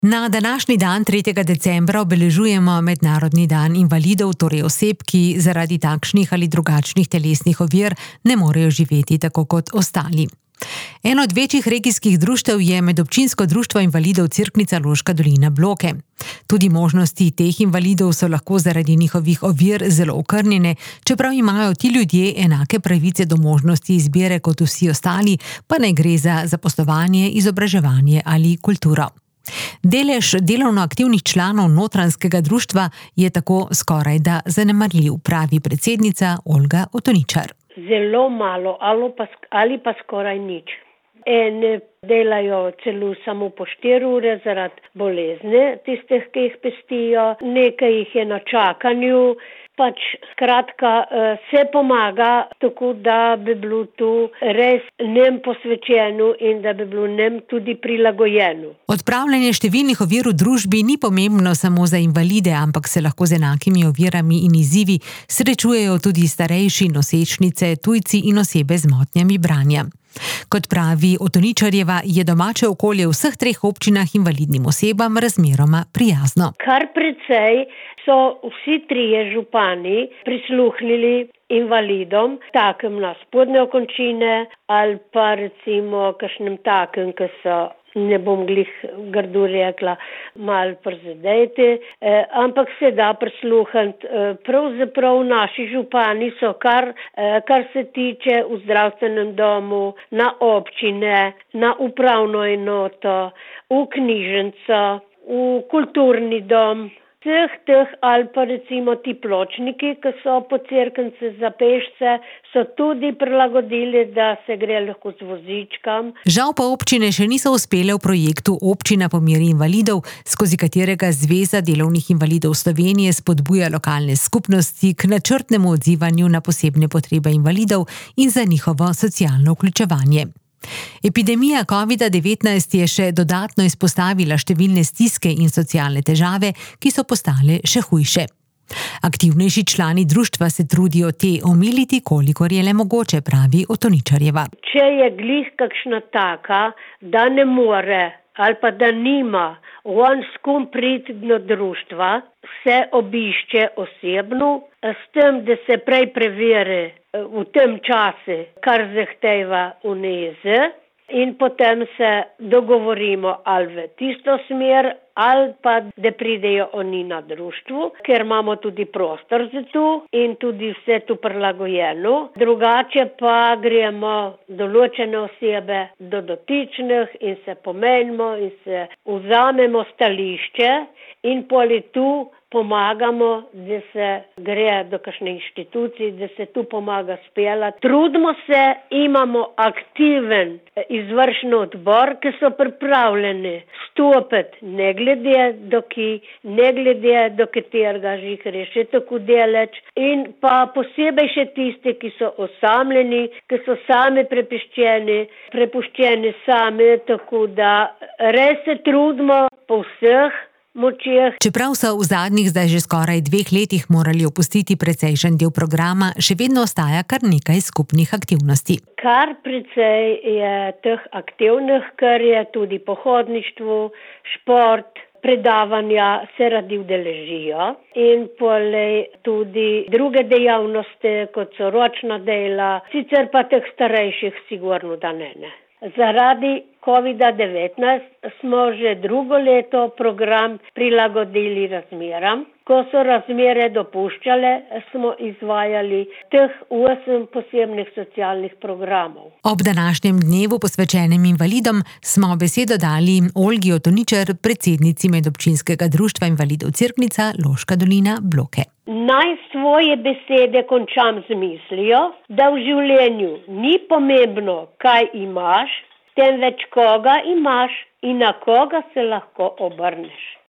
Na današnji dan, 3. decembra, obeležujemo Mednarodni dan invalidov, torej oseb, ki zaradi takšnih ali drugačnih telesnih ovir ne morejo živeti tako kot ostali. Eno od večjih regijskih društev je Medobčinsko društvo invalidov Cerknica Loška dolina Bloke. Tudi možnosti teh invalidov so lahko zaradi njihovih ovir zelo okrnjene, čeprav imajo ti ljudje enake pravice do možnosti izbire kot vsi ostali, pa ne gre za zaposlovanje, izobraževanje ali kulturo. Delež delovno aktivnih članov Notranjskega društva je tako skorajda zanemarljiv, pravi predsednica Olga Otoničar. Zelo malo ali pa skoraj nič. Ene delajo celo samo po 4 ure zaradi bolezni, tistih, ki jih pestijo, nekaj jih je na čakanju. Skratka, se pomaga tako, da bi bilo tu res njim posvečeno in da bi bilo njim tudi prilagojeno. Odpravljanje številnih ovir v družbi ni pomembno samo za invalide, ampak se lahko z enakimi ovirami in izzivi srečujejo tudi starejši, nosečnice, tujci in osebe z motnjami branja. Kot pravi Otoničarjeva, je domače okolje v vseh 3 občinah invalidnim osebam razmeroma prijazno. Kar precej so vsi 3 župani prisluhnili invalidom, takem na spodnje končine ali pa recimo kakšnem takem, ki so, ne bom glih grdo rekla, malo prizadeti, ampak se da prisluhniti. Pravzaprav naši župani so, kar se tiče v zdravstvenem domu, na občine, na upravno enoto, v knjižnico, v kulturni dom, vseh teh ali pa recimo ti pločniki, ki so po Cerknici za pešce, so tudi prilagodili, da se gre lahko z vozičkom. Žal pa občine še niso uspele v projektu Občina po meri invalidov, skozi katerega Zveza delovnih invalidov Slovenije spodbuja lokalne skupnosti k načrtnemu odzivanju na posebne potrebe invalidov in za njihovo socialno vključevanje. Epidemija COVID-19 je še dodatno izpostavila številne stiske in socialne težave, ki so postale še hujše. Aktivnejši člani društva se trudijo te omiliti, kolikor je le mogoče, pravi Otoničarjeva. Če je glih kakšna taka, da ne more ali pa da nima on s kom priti do društva, se obišče osebno, s tem, da se prej preveri v tem času, kar zahteva UNEZ, in potem se dogovorimo ali v tisto smer, ali pa da pridejo oni na društvu, ker imamo tudi prostor za to in tudi vse to prilagojeno. Drugače pa gremo določene osebe do dotičnih in se pomenimo in se vzamemo stališče in poli tu pomagamo, da se gre do kakšne inštitucije, da se tu pomaga speljati. Trudimo se, imamo aktiven izvršni odbor, ki so pripravljeni stopiti ne glede do katerega žihre, še tako deleč, in pa posebej še tisti, ki so osamljeni, ki so sami prepuščeni sami, tako da res se trudimo po vseh močeh. Čeprav so v zadnjih zdaj že skoraj 2 letih morali opustiti precejšen del programa, še vedno ostaja kar nekaj skupnih aktivnosti. Kar precej je teh aktivnih, kar je tudi pohodništvo, šport, predavanja se radi udeležijo in polej tudi druge dejavnosti, kot so ročna dela, sicer pa teh starejših sigurno da ne. Zaradi COVID-19 smo že 2. leto program prilagodili razmeram. Ko so razmere dopuščale, smo izvajali teh 8 posebnih socialnih programov. Ob današnjem dnevu posvečenem invalidom smo besedo dali Olgi Otoničar, predsednici Medobčinskega društva invalidov Cerknica Loška dolina Bloke. Naj svoje besede končam z mislijo, da v življenju ni pomembno, kaj imaš, temveč koga imaš in na koga se lahko obrneš.